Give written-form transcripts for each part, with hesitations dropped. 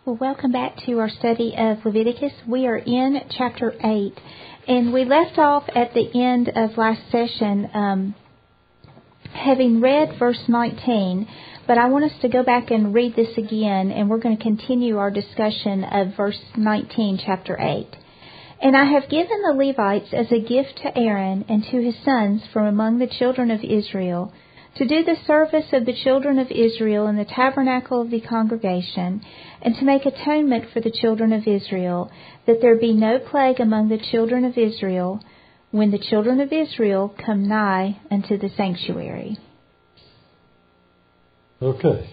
Well, welcome back to our study of Leviticus. We are in chapter 8, and we left off at the end of last session having read verse 19, but I want us to go back and read this again, and we're going to continue our discussion of verse 19, chapter 8. And I have given the Levites as a gift to Aaron and to his sons from among the children of Israel, to do the service of the children of Israel in the tabernacle of the congregation, and to make atonement for the children of Israel, that there be no plague among the children of Israel, when the children of Israel come nigh unto the sanctuary. Okay.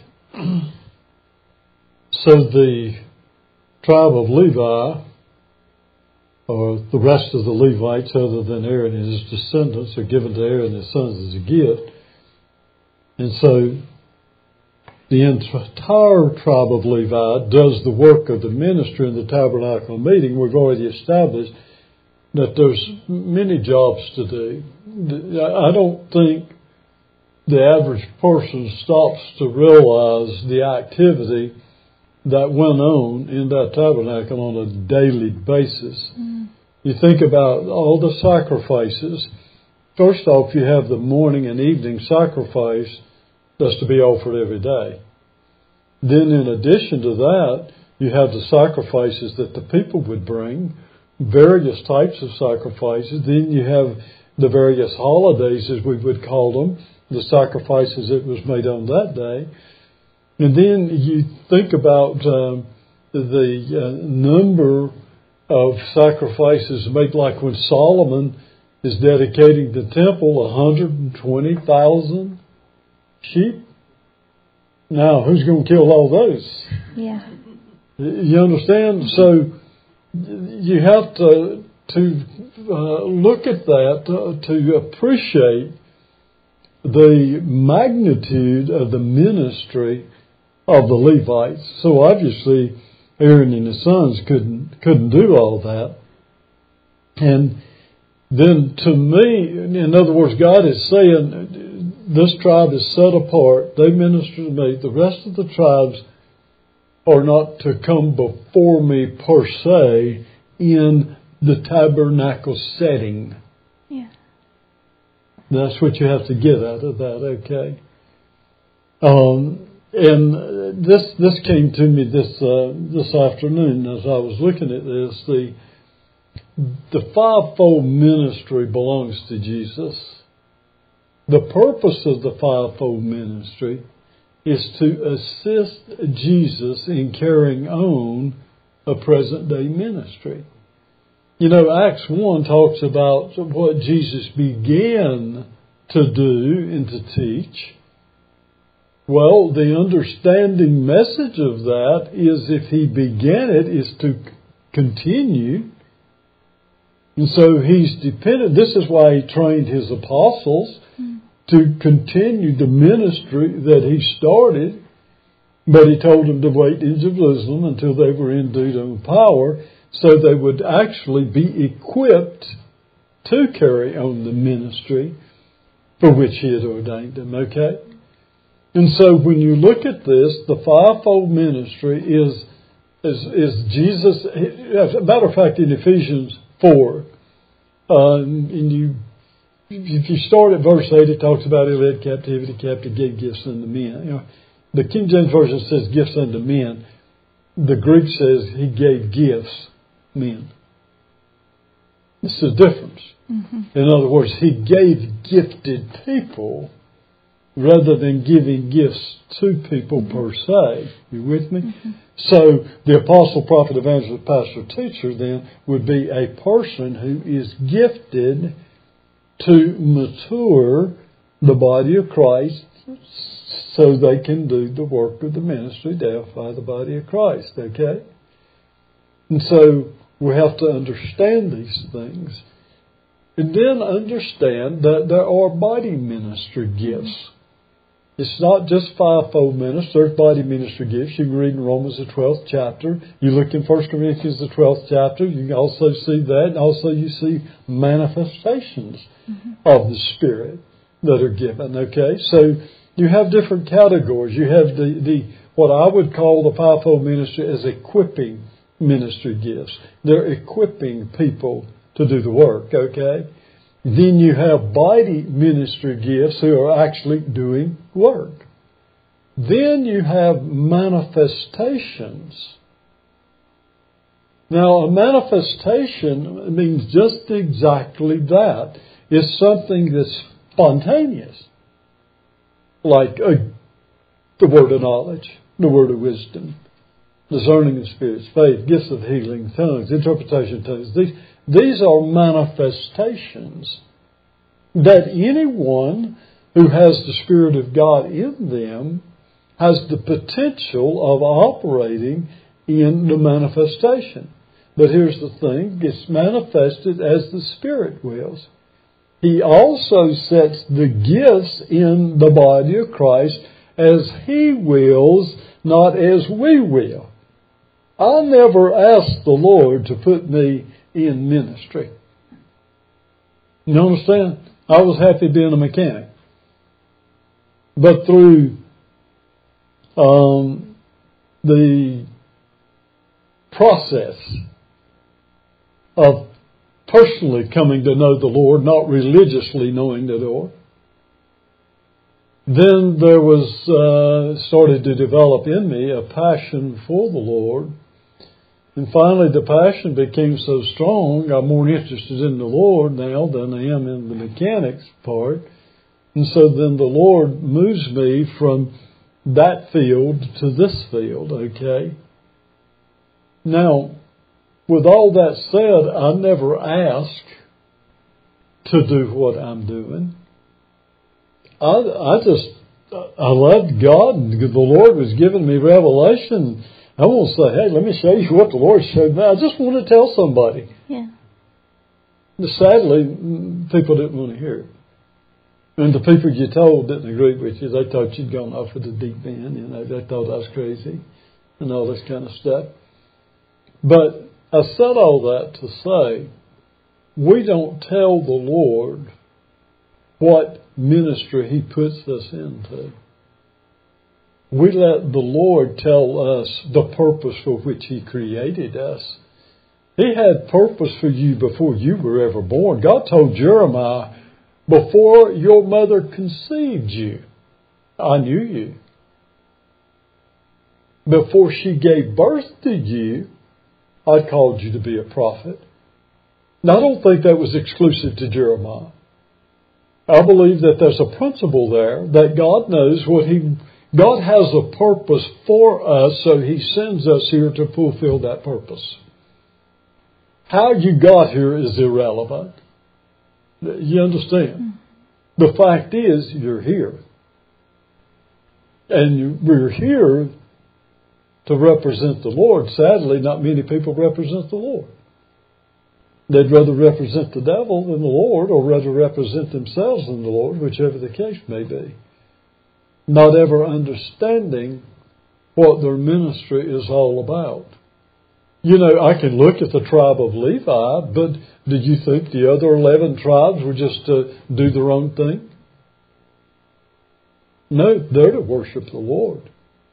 So the tribe of Levi, or the rest of the Levites other than Aaron and his descendants, are given to Aaron and his sons as a gift. And so the entire tribe of Levi does the work of the ministry in the tabernacle meeting. We've already established that there's many jobs to do. I don't think the average person stops to realize the activity that went on in that tabernacle on a daily basis. You think about all the sacrifices. First off, you have the morning and evening sacrifice that's to be offered every day. Then in addition to that, you have the sacrifices that the people would bring, various types of sacrifices. Then you have the various holidays, as we would call them, the sacrifices that was made on that day. And then you think about the number of sacrifices made, like when Solomon is dedicating the temple, 120,000 sheep. Now, who's going to kill all those? Yeah. You understand? So you have to look at that to appreciate the magnitude of the ministry of the Levites. So obviously, Aaron and his sons couldn't do all that. And then to me, in other words, God is saying, this tribe is set apart. They minister to me. The rest of the tribes are not to come before me per se in the tabernacle setting. Yeah. That's what you have to get out of that, okay? And this came to me this afternoon as I was looking at this. The fivefold ministry belongs to Jesus. The purpose of the fivefold ministry is to assist Jesus in carrying on a present-day ministry. You know, Acts 1 talks about what Jesus began to do and to teach. Well, the understanding message of that is if he began it, is to continue. And so he's dependent. This is why he trained his apostles to continue the ministry that he started. But he told them to wait in Jerusalem until they were endued with power, so they would actually be equipped to carry on the ministry for which he had ordained them, okay? And so when you look at this, the fivefold ministry is Jesus. As a matter of fact, in Ephesians 4, if you start at verse 8, it talks about he led captivity captive, gave gifts unto men. You know, the King James Version says gifts unto men. The Greek says he gave gifts men. This is a difference. In other words, he gave gifted people rather than giving gifts to people per se. You with me? So the apostle, prophet, evangelist, pastor, teacher then would be a person who is gifted to mature the body of Christ so they can do the work of the ministry to edify the body of Christ. Okay? And so we have to understand these things. And then understand that there are body ministry gifts. It's not just fivefold ministry. There's body ministry gifts. You can read in Romans the 12th chapter. You look in 1 Corinthians the 12th chapter. You can also see that. And also you see manifestations of the Spirit that are given. Okay? So you have different categories. You have the what I would call the fivefold ministry as equipping ministry gifts. They're equipping people to do the work, okay? Then you have body ministry gifts who are actually doing work. Then you have manifestations. Now, a manifestation means just exactly that. It's something that's spontaneous, like the word of knowledge, the word of wisdom, discerning of spirits, faith, gifts of healing, tongues, interpretation of tongues. These are manifestations that anyone who has the Spirit of God in them has the potential of operating in the manifestation. But here's the thing, it's manifested as the Spirit wills. He also sets the gifts in the body of Christ as He wills, not as we will. I never asked the Lord to put me in ministry. You understand? I was happy being a mechanic. But through the process of personally coming to know the Lord, not religiously knowing the Lord, then there was started to develop in me a passion for the Lord. And finally the passion became so strong, I'm more interested in the Lord now than I am in the mechanics part. And so then the Lord moves me from that field to this field, okay? Now, with all that said, I never ask to do what I'm doing. I loved God, and the Lord was giving me revelation. I won't say, hey, let me show you what the Lord showed me. I just want to tell somebody. Yeah. Sadly, people didn't want to hear it. And the people you told didn't agree with you. They thought you'd gone off with the deep end. You know, they thought I was crazy and all this kind of stuff. But I said all that to say, we don't tell the Lord what ministry He puts us into. We let the Lord tell us the purpose for which He created us. He had purpose for you before you were ever born. God told Jeremiah, before your mother conceived you, I knew you. Before she gave birth to you, I called you to be a prophet. Now, I don't think that was exclusive to Jeremiah. I believe that there's a principle there that God knows God has a purpose for us, so He sends us here to fulfill that purpose. How you got here is irrelevant. You understand? The fact is, you're here. And we're here to represent the Lord. Sadly, not many people represent the Lord. They'd rather represent the devil than the Lord, or rather represent themselves than the Lord, whichever the case may be. Not ever understanding what their ministry is all about. You know, I can look at the tribe of Levi, but did you think the other 11 tribes were just to do their own thing? No, they're to worship the Lord.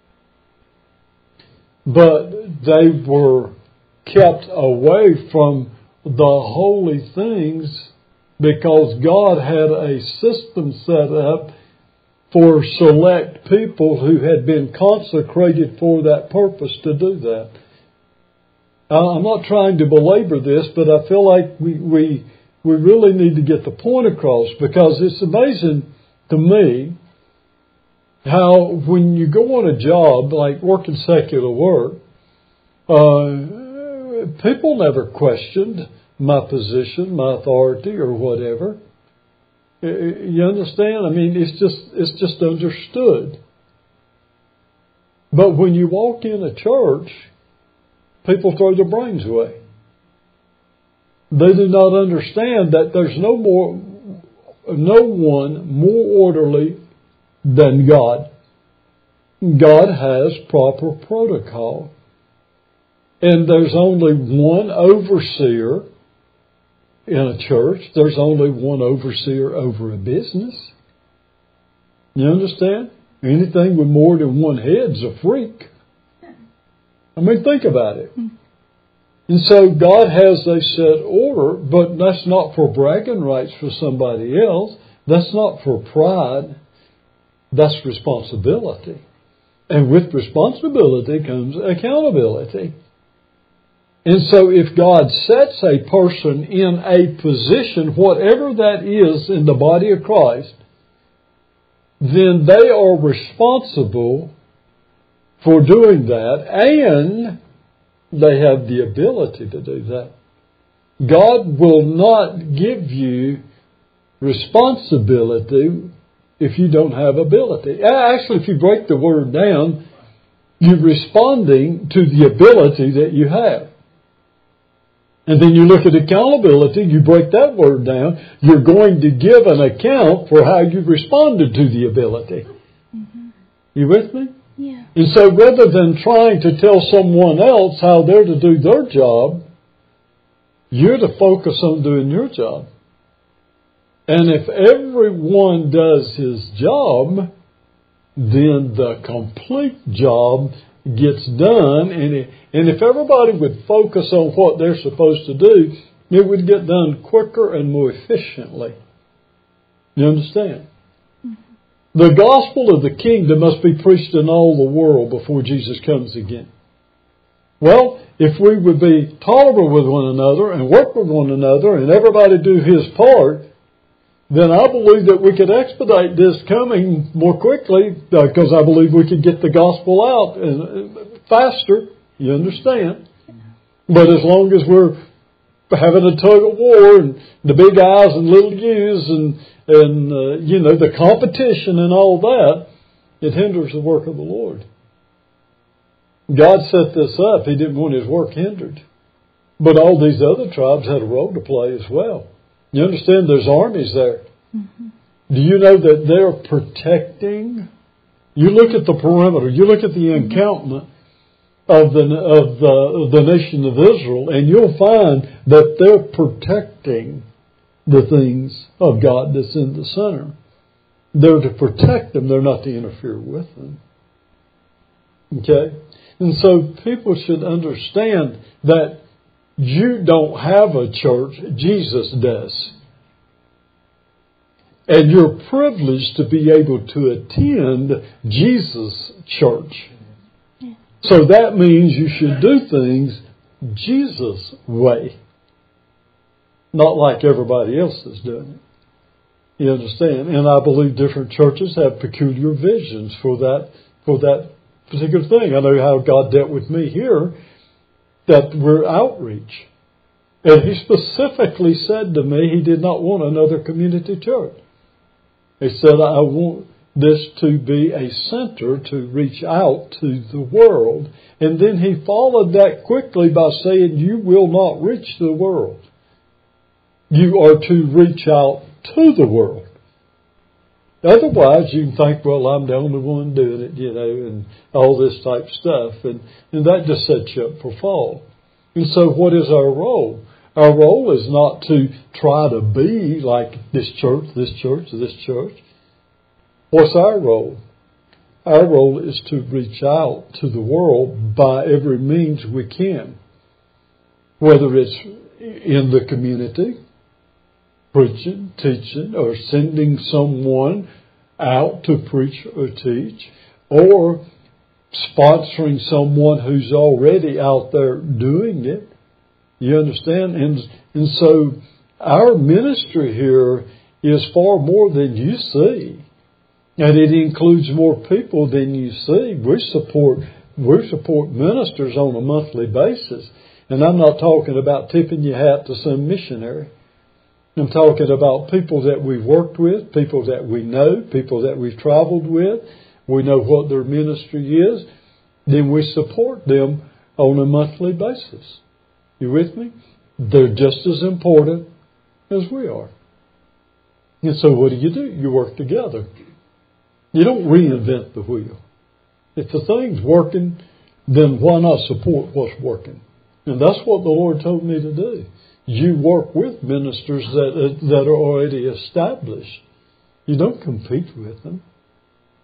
But they were kept away from the holy things because God had a system set up for select people who had been consecrated for that purpose to do that. I'm not trying to belabor this, but I feel like we really need to get the point across, because it's amazing to me how when you go on a job, like working secular work, people never questioned my position, my authority, or whatever. You understand? I mean, it's just understood. But when you walk in a church, people throw their brains away. They do not understand that there's no one more orderly than God. God has proper protocol. And there's only one overseer in a church. There's only one overseer over a business. You understand? Anything with more than one head's a freak. I mean, think about it. And so God has a set order, but that's not for bragging rights for somebody else. That's not for pride. That's responsibility. And with responsibility comes accountability. And so if God sets a person in a position, whatever that is in the body of Christ, then they are responsible for doing that, and they have the ability to do that. God will not give you responsibility if you don't have ability. Actually, if you break the word down, you're responding to the ability that you have. And then you look at accountability, you break that word down, you're going to give an account for how you responded to the ability. Mm-hmm. You with me? Yeah. And so rather than trying to tell someone else how they're to do their job, you're to focus on doing your job. And if everyone does his job, then the complete job gets done. And if everybody would focus on what they're supposed to do, it would get done quicker and more efficiently. You understand? Mm-hmm. The gospel of the kingdom must be preached in all the world before Jesus comes again. Well, if we would be tolerant with one another and work with one another and everybody do his part, then I believe that we could expedite this coming more quickly because I believe we could get the gospel out faster. You understand? But as long as we're having a tug of war and the big I's and little U's and the competition and all that, it hinders the work of the Lord. God set this up. He didn't want his work hindered. But all these other tribes had a role to play as well. You understand there's armies there. Mm-hmm. Do you know that they're protecting? You look at the perimeter, you look at the encampment of the nation of Israel, and you'll find that they're protecting the things of God that's in the center. They're to protect them, they're not to interfere with them. Okay? And so people should understand that you don't have a church, Jesus does. And you're privileged to be able to attend Jesus' church. So that means you should do things Jesus' way. Not like everybody else is doing it. You understand? And I believe different churches have peculiar visions for that particular thing. I know how God dealt with me here, that we're outreach. And he specifically said to me he did not want another community church. He said, I want this to be a center to reach out to the world. And then he followed that quickly by saying, you will not reach the world. You are to reach out to the world. Otherwise, you can think, well, I'm the only one doing it, and all this type stuff. And that just sets you up for fall. And so what is our role? Our role is not to try to be like this church, this church, this church. What's our role? Our role is to reach out to the world by every means we can. Whether it's in the community, preaching, teaching, or sending someone out to preach or teach, or sponsoring someone who's already out there doing it. You understand? And so our ministry here is far more than you see. And it includes more people than you see. We support ministers on a monthly basis. And I'm not talking about tipping your hat to some missionary. I'm talking about people that we've worked with, people that we know, people that we've traveled with. We know what their ministry is. Then we support them on a monthly basis. You with me? They're just as important as we are. And so what do? You work together. You don't reinvent the wheel. If the thing's working, then why not support what's working? And that's what the Lord told me to do. You work with ministers that are already established. You don't compete with them.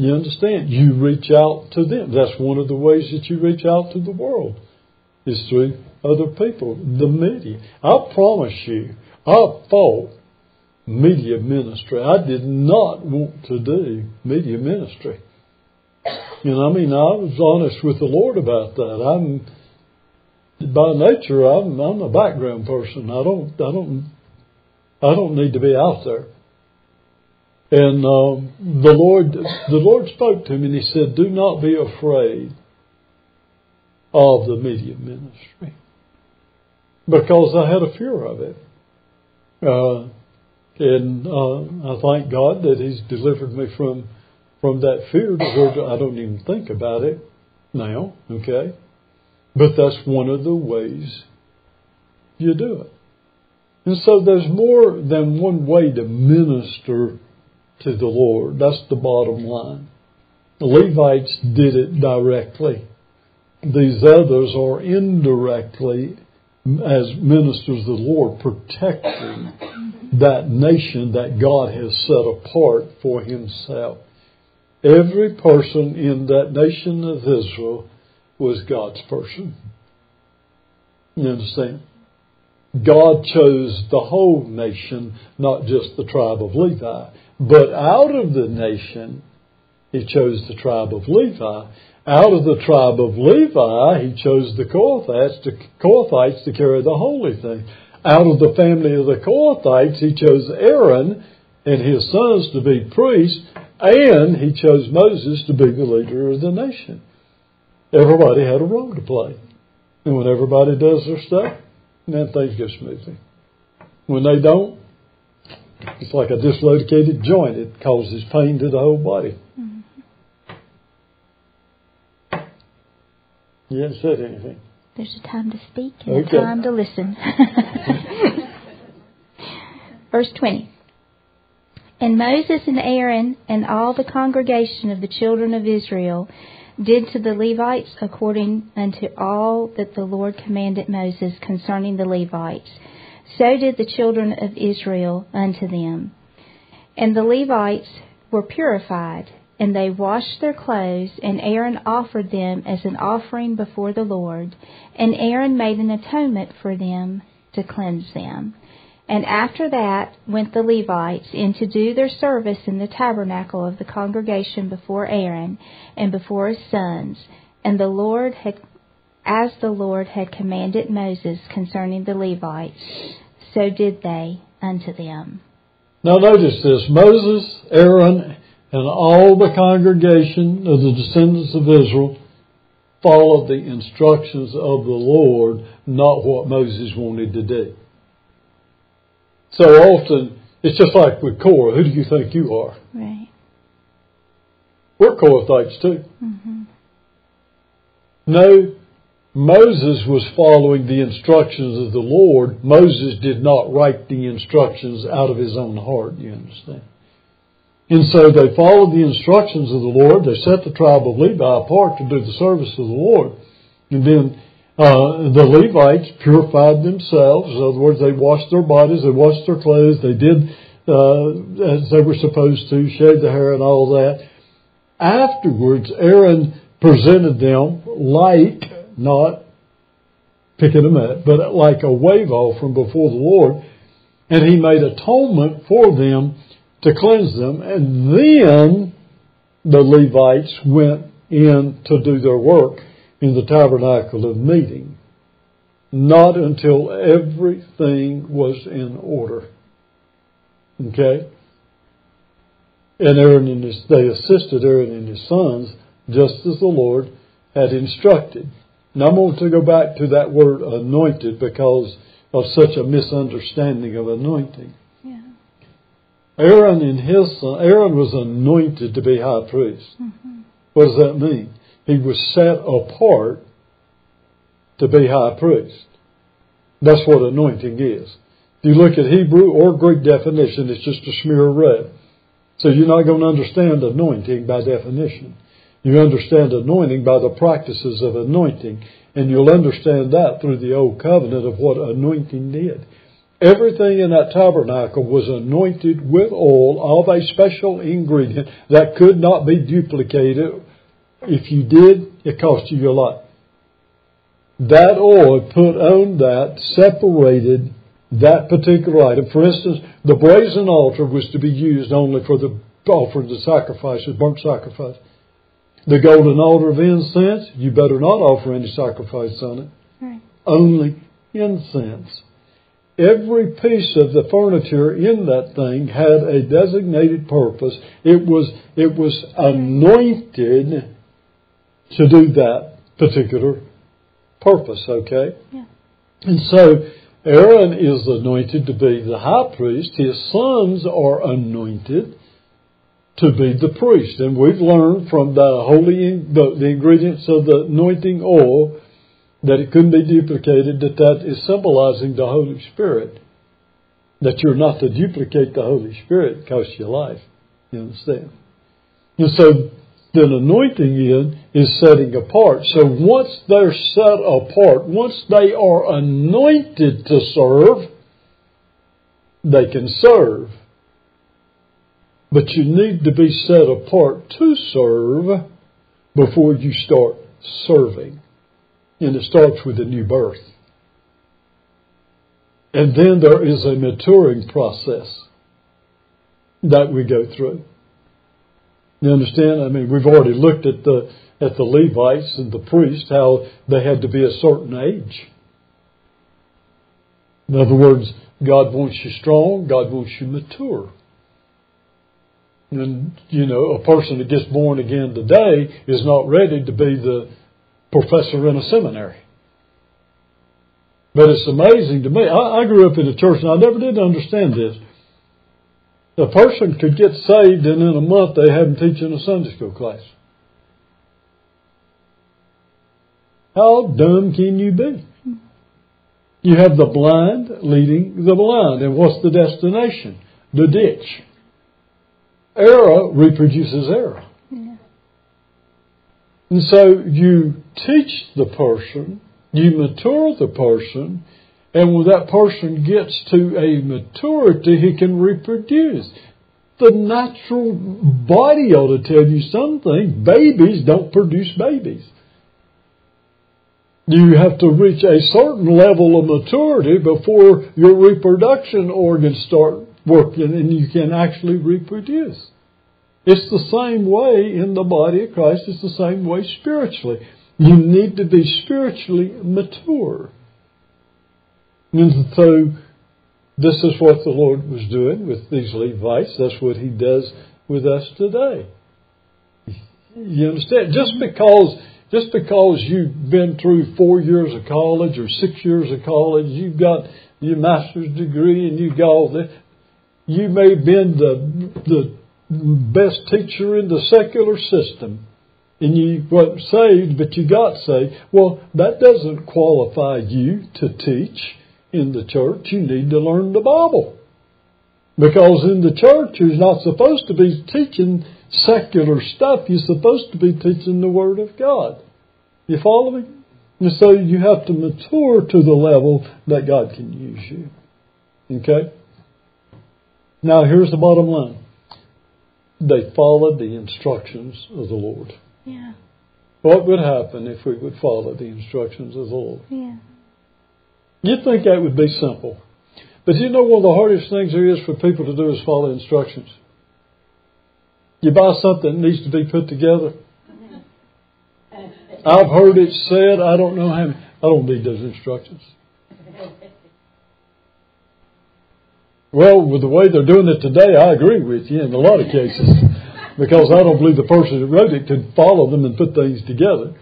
You understand? You reach out to them. That's one of the ways that you reach out to the world, is through other people, the media. I promise you, I fought media ministry. I did not want to do media ministry. I was honest with the Lord about that. By nature, I'm a background person. I don't need to be out there. And the Lord spoke to me and He said, "Do not be afraid of the media ministry," because I had a fear of it. And I thank God that He's delivered me from that fear to where I don't even think about it now. Okay, but that's one of the ways you do it. And so there's more than one way to minister to the Lord. That's the bottom line. The Levites did it directly. These others are indirectly, as ministers of the Lord, protecting that nation that God has set apart for Himself. Every person in that nation of Israel was God's person. You understand? God chose the whole nation, not just the tribe of Levi. But out of the nation, He chose the tribe of Levi. Out of the tribe of Levi, He chose the Kohathites to carry the holy thing. Out of the family of the Kohathites, He chose Aaron and his sons to be priests, and He chose Moses to be the leader of the nation. Everybody had a role to play. And when everybody does their stuff, then things go smoothly. When they don't, it's like a dislocated joint. It causes pain to the whole body. Mm-hmm. You haven't said anything. There's a time to speak and a time to listen. Verse 20. And Moses and Aaron and all the congregation of the children of Israel did to the Levites according unto all that the Lord commanded Moses concerning the Levites. So did the children of Israel unto them. And the Levites were purified, and they washed their clothes, and Aaron offered them as an offering before the Lord. And Aaron made an atonement for them to cleanse them. And after that went the Levites in to do their service in the tabernacle of the congregation before Aaron and before his sons. And the Lord had commanded Moses concerning the Levites, so did they unto them. Now notice this. Moses, Aaron, and all the congregation of the descendants of Israel followed the instructions of the Lord, not what Moses wanted to do. So often, it's just like with Korah. Who do you think you are? Right. We're Kohathites too. Mm-hmm. No, Moses was following the instructions of the Lord. Moses did not write the instructions out of his own heart, you understand? And so they followed the instructions of the Lord. They set the tribe of Levi apart to do the service of the Lord. And then the Levites purified themselves. In other words, they washed their bodies, they washed their clothes, they did as they were supposed to, shaved the hair and all that. Afterwards, Aaron presented them like, not picking them up, but like a wave offering before the Lord. And he made atonement for them to cleanse them. And then the Levites went in to do their work in the tabernacle of meeting. Not until everything was in order. Okay? And they assisted Aaron and his sons just as the Lord had instructed. Now I'm going to go back to that word anointed because of such a misunderstanding of anointing. Yeah. Aaron and his son, Aaron was anointed to be high priest. Mm-hmm. What does that mean? He was set apart to be high priest. That's what anointing is. If you look at Hebrew or Greek definition, it's just a smear of red. So you're not going to understand anointing by definition. You understand anointing by the practices of anointing. And you'll understand that through the Old Covenant of what anointing did. Everything in that tabernacle was anointed with oil of a special ingredient that could not be duplicated. If you did, it cost you your life. That oil put on that separated that particular item. For instance, the brazen altar was to be used only for the offering of sacrifices, burnt sacrifice. The golden altar of incense, you better not offer any sacrifice on it. Right. Only incense. Every piece of the furniture in that thing had a designated purpose. It was anointed to do that particular purpose, okay? Yeah. And so Aaron is anointed to be the high priest. His sons are anointed to be the priest. And we've learned from the ingredients of the anointing oil that it couldn't be duplicated, that is symbolizing the Holy Spirit. That you're not to duplicate the Holy Spirit, it costs you life. You understand? And so the anointing is setting apart. So once they're set apart, once they are anointed to serve, they can serve. But you need to be set apart to serve before you start serving. And it starts with a new birth. And then there is a maturing process that we go through. You understand? I mean, we've already looked at the Levites and the priests, how they had to be a certain age. In other words, God wants you strong, God wants you mature. And, a person that gets born again today is not ready to be the professor in a seminary. But it's amazing to me. I grew up in a church and I never did understand this. A person could get saved and in a month they have them teaching a Sunday school class. How dumb can you be? You have the blind leading the blind. And what's the destination? The ditch. Error reproduces error. Yeah. And so you teach the person, you mature the person, and when that person gets to a maturity, he can reproduce. The natural body ought to tell you something. Babies don't produce babies. You have to reach a certain level of maturity before your reproduction organs start working and you can actually reproduce. It's the same way in the body of Christ. It's the same way spiritually. You need to be spiritually mature. And so this is what the Lord was doing with these Levites. That's what He does with us today. You understand? Just because you've been through 4 years of college or 6 years of college, you've got your master's degree and you've got all that, you may have been the best teacher in the secular system. And you weren't saved, but you got saved. Well, that doesn't qualify you to teach in the church. You need to learn the Bible. Because in the church, you're not supposed to be teaching secular stuff. You're supposed to be teaching the Word of God. You follow me? And so you have to mature to the level that God can use you. Okay? Now, here's the bottom line. They followed the instructions of the Lord. Yeah. What would happen if we would follow the instructions of the Lord? Yeah. You'd think that would be simple. But you know one of the hardest things there is for people to do is follow instructions. You buy something that needs to be put together. I've heard it said, I don't know how many. I don't need those instructions. Well, with the way they're doing it today, I agree with you in a lot of cases. Because I don't believe the person that wrote it could follow them and put things together.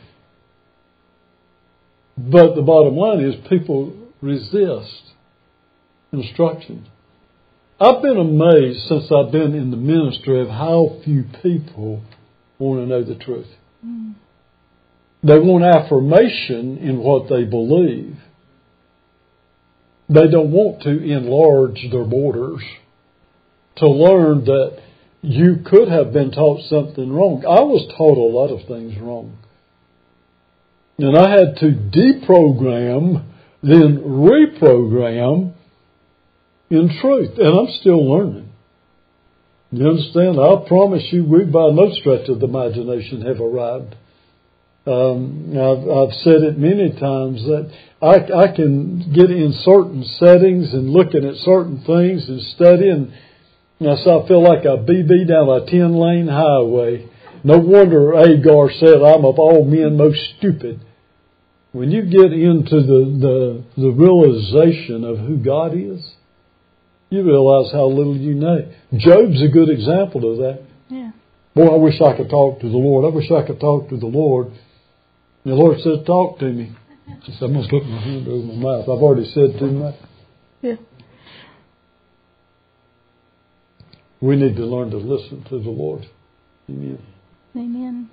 But the bottom line is people resist instruction. I've been amazed since I've been in the ministry of how few people want to know the truth. Mm. They want affirmation in what they believe. They don't want to enlarge their borders to learn that you could have been taught something wrong. I was taught a lot of things wrong. And I had to deprogram, then reprogram in truth. And I'm still learning. You understand? I promise you, we by no stretch of the imagination have arrived. I've said it many times that I can get in certain settings and looking at certain things and studying. So I feel like a BB down a 10-lane highway. No wonder Agar said, I'm of all men most stupid. When you get into the realization of who God is, you realize how little you know. Job's a good example of that. Yeah. Boy, I wish I could talk to the Lord. I wish I could talk to the Lord. And the Lord said, talk to me. I said, I'm going to put my hand over my mouth. I've already said too much. Yeah. We need to learn to listen to the Lord. Amen. Amen.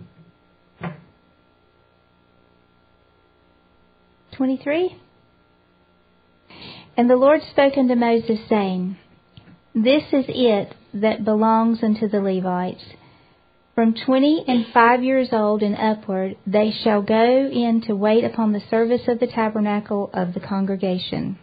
23. And the Lord spoke unto Moses, saying, This is it that belongs unto the Levites. From 20 and 5 years old and upward, they shall go in to wait upon the service of the tabernacle of the congregation.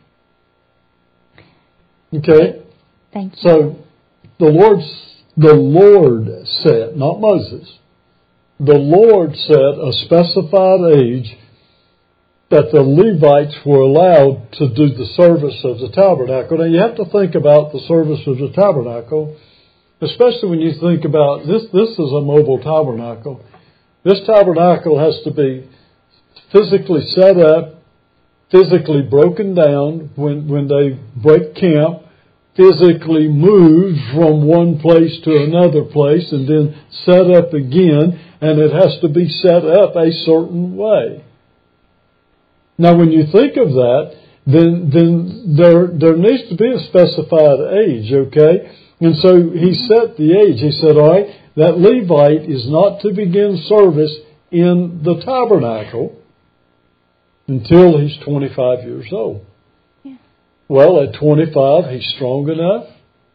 Okay. Thank you. So the Lord said, not Moses, the Lord set a specified age that the Levites were allowed to do the service of the tabernacle. Now you have to think about the service of the tabernacle, especially when you think about this is a mobile tabernacle. This tabernacle has to be physically set up, physically broken down when they break camp, physically moved from one place to another place, and then set up again, and it has to be set up a certain way. Now, when you think of that, then there needs to be a specified age, okay? And so he set the age. He said, all right, that Levite is not to begin service in the tabernacle until he's 25 years old. Yeah. Well, at 25, he's strong enough,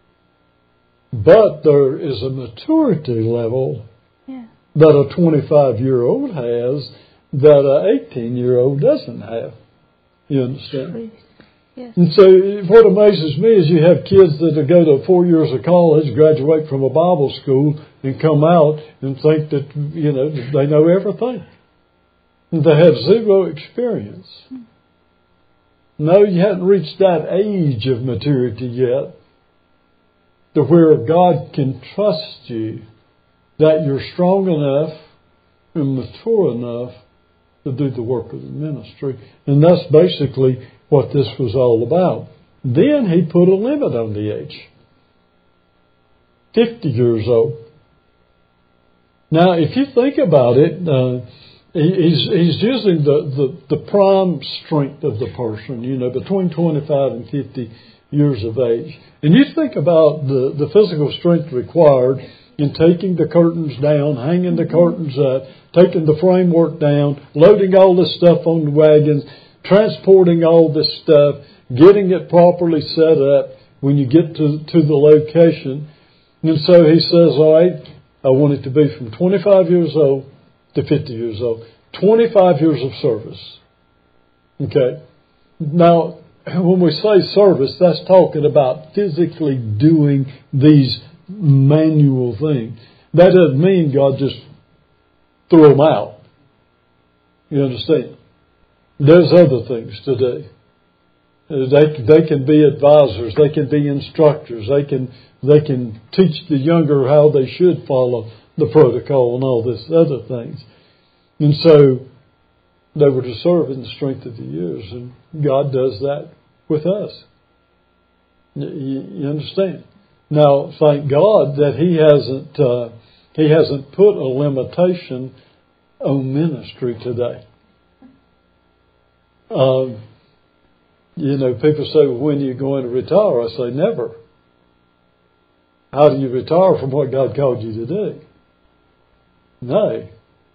but there is a maturity level that a 25-year-old has that an 18-year-old doesn't have. You understand? Yes. And so what amazes me is you have kids that go to 4 years of college, graduate from a Bible school, and come out and think that, they know everything. And they have zero experience. No, you haven't reached that age of maturity yet to where God can trust you that you're strong enough and mature enough to do the work of the ministry. And that's basically what this was all about. Then he put a limit on the age. 50 years old. Now, if you think about it, he's using the prime strength of the person, between 25 and 50 years of age. And you think about the physical strength required in taking the curtains down, hanging the curtains up, taking the framework down, loading all this stuff on the wagons, transporting all this stuff, getting it properly set up when you get to the location. And so he says, all right, I want it to be from 25 years old to 50 years old. 25 years of service. Okay. Now, when we say service, that's talking about physically doing these manual things. That doesn't mean God just threw them out. You understand? There's other things to do. They can be advisors. They can be instructors. They can teach the younger how they should follow the protocol and all this other things. And so they were to serve in the strength of the years, and God does that with us. You understand? Now, thank God that He hasn't put a limitation on ministry today. People say, well, when are you going to retire? I say, never. How do you retire from what God called you to do? No.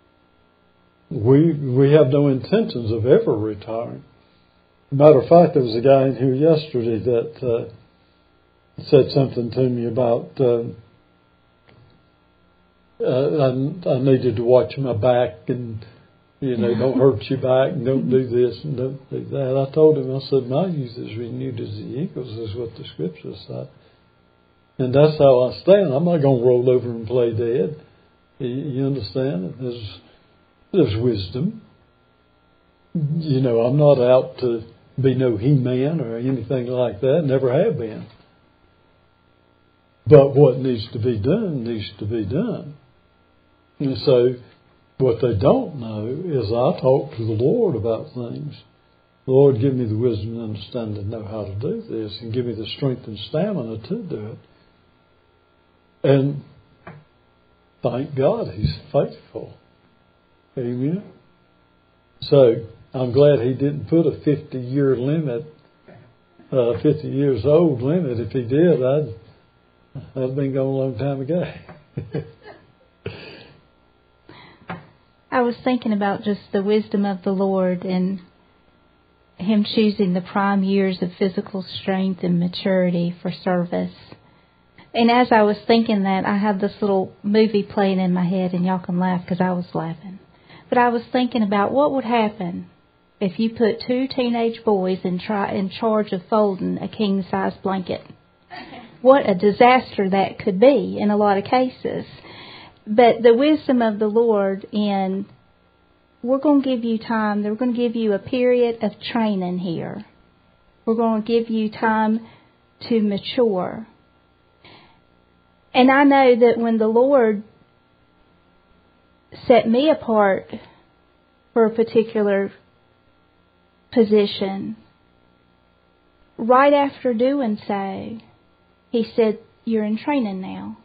We have no intentions of ever retiring. Matter of fact, there was a guy in here yesterday that said something to me about I needed to watch my back and Don't hurt your back and don't do this and don't do that. I told him, I said, my youth is renewed as the eagles, is what the scripture said. And that's how I stand. I'm not going to roll over and play dead. You understand? There's wisdom. I'm not out to be no He-Man or anything like that. Never have been. But what needs to be done needs to be done. And so what they don't know is I talk to the Lord about things. Lord, give me the wisdom and understanding to know how to do this, and give me the strength and stamina to do it. And thank God He's faithful. Amen. So I'm glad He didn't put a 50-year limit, 50 years old limit. If He did, I'd been gone a long time ago. I was thinking about just the wisdom of the Lord and Him choosing the prime years of physical strength and maturity for service. And as I was thinking that, I had this little movie playing in my head, and y'all can laugh because I was laughing. But I was thinking about what would happen if you put 2 teenage boys in charge of folding a king-size blanket. What a disaster that could be in a lot of cases. But the wisdom of the Lord, and we're going to give you time. We're going to give you a period of training here. We're going to give you time to mature. And I know that when the Lord set me apart for a particular position, right after doing so, He said, you're in training now.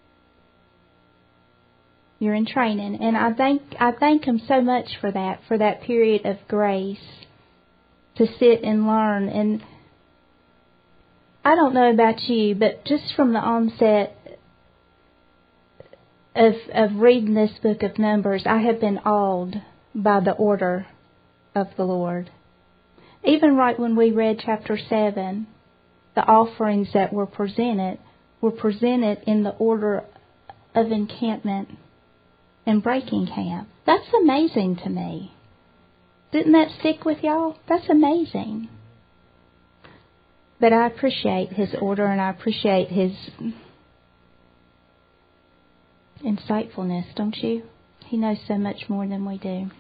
You're in training. And I thank Him so much for that period of grace to sit and learn. And I don't know about you, but just from the onset of reading this book of Numbers, I have been awed by the order of the Lord. Even right when we read chapter 7, the offerings that were presented in the order of encampment and breaking camp. That's amazing to me. Didn't that stick with y'all? That's amazing. But I appreciate His order, and I appreciate His insightfulness, don't you? He knows so much more than we do.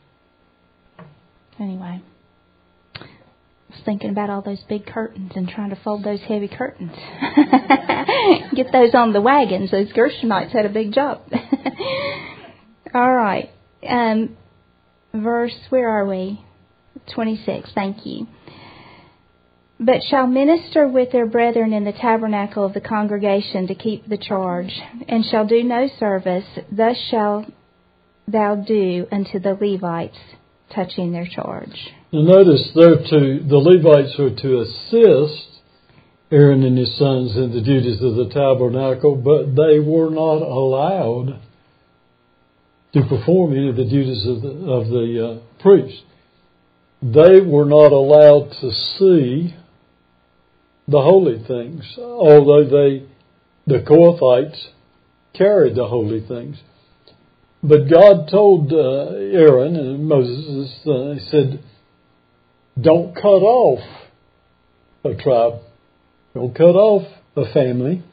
Anyway, I was thinking about all those big curtains and trying to fold those heavy curtains. Get those on the wagons. Those Gershonites had a big job. All right. Verse, where are we? 26. Thank you. But shall minister with their brethren in the tabernacle of the congregation to keep the charge, and shall do no service. Thus shall thou do unto the Levites touching their charge. Now notice the Levites are to assist Aaron and his sons in the duties of the tabernacle, but they were not allowed to perform any of the duties of the priest. They were not allowed to see the holy things, although the Kohathites carried the holy things. But God told Aaron and Moses, He said, don't cut off a tribe. Don't cut off a family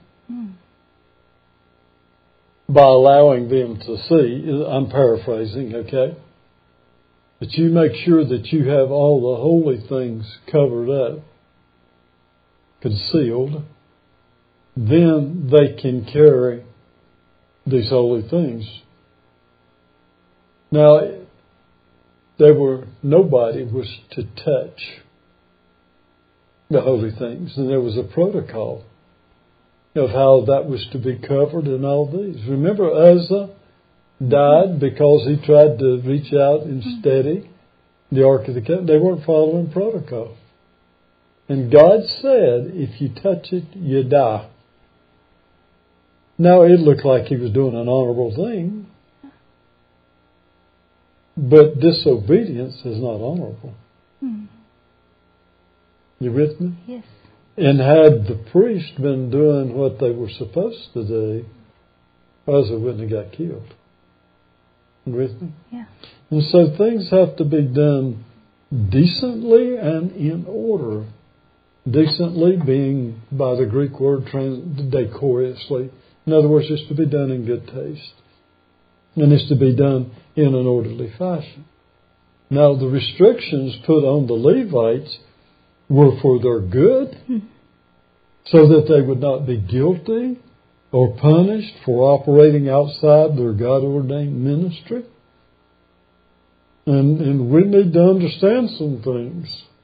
by allowing them to see. I'm paraphrasing, okay? But you make sure that you have all the holy things covered up, concealed. Then they can carry these holy things. Now, nobody was to touch the holy things, and there was a protocol of how that was to be covered and all these. Remember, Uzzah died because he tried to reach out and steady the Ark of the Covenant. They weren't following protocol. And God said, if you touch it, you die. Now, it looked like he was doing an honorable thing, but disobedience is not honorable. You with me? Yes. And had the priest been doing what they were supposed to do, Uzzah wouldn't have got killed. With me? Yeah. And so things have to be done decently and in order. Decently being by the Greek word decorously. In other words, it's to be done in good taste. And it's to be done in an orderly fashion. Now, the restrictions put on the Levites were for their good, so that they would not be guilty or punished for operating outside their God-ordained ministry. And we need to understand some things.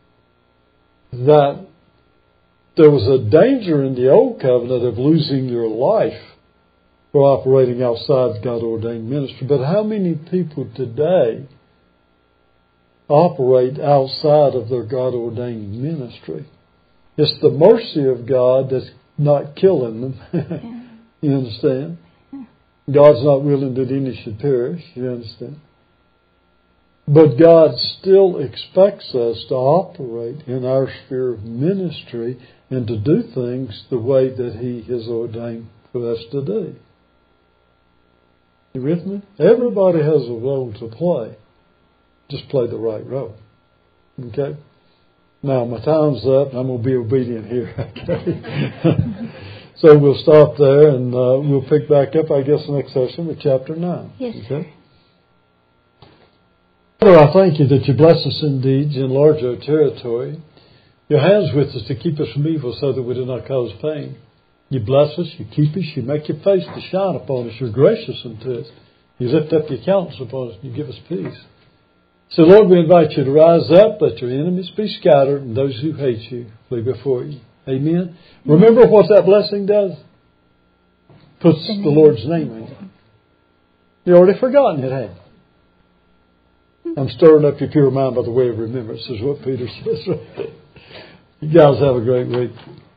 That there was a danger in the Old Covenant of losing your life for operating outside God-ordained ministry. But how many people today operate outside of their God-ordained ministry? It's the mercy of God that's not killing them. You understand? God's not willing that any should perish. You understand? But God still expects us to operate in our sphere of ministry and to do things the way that He has ordained for us to do. You with me? Everybody has a role to play. Just play the right role. Okay? Now, my time's up. I'm going to be obedient here. Okay? So we'll stop there and we'll pick back up, I guess, next session with chapter 9. Yes, okay? Father, I thank you that you bless us indeed, you enlarge our territory. Your hands with us to keep us from evil so that we do not cause pain. You bless us, you keep us, you make your face to shine upon us. You're gracious unto us. You lift up your countenance upon us and you give us peace. So, Lord, we invite you to rise up, let your enemies be scattered, and those who hate you flee before you. Amen. Remember what that blessing does? Puts the Lord's name in it. You already forgotten it, have you? I'm stirring up your pure mind by the way of remembrance, is what Peter says. You guys have a great week.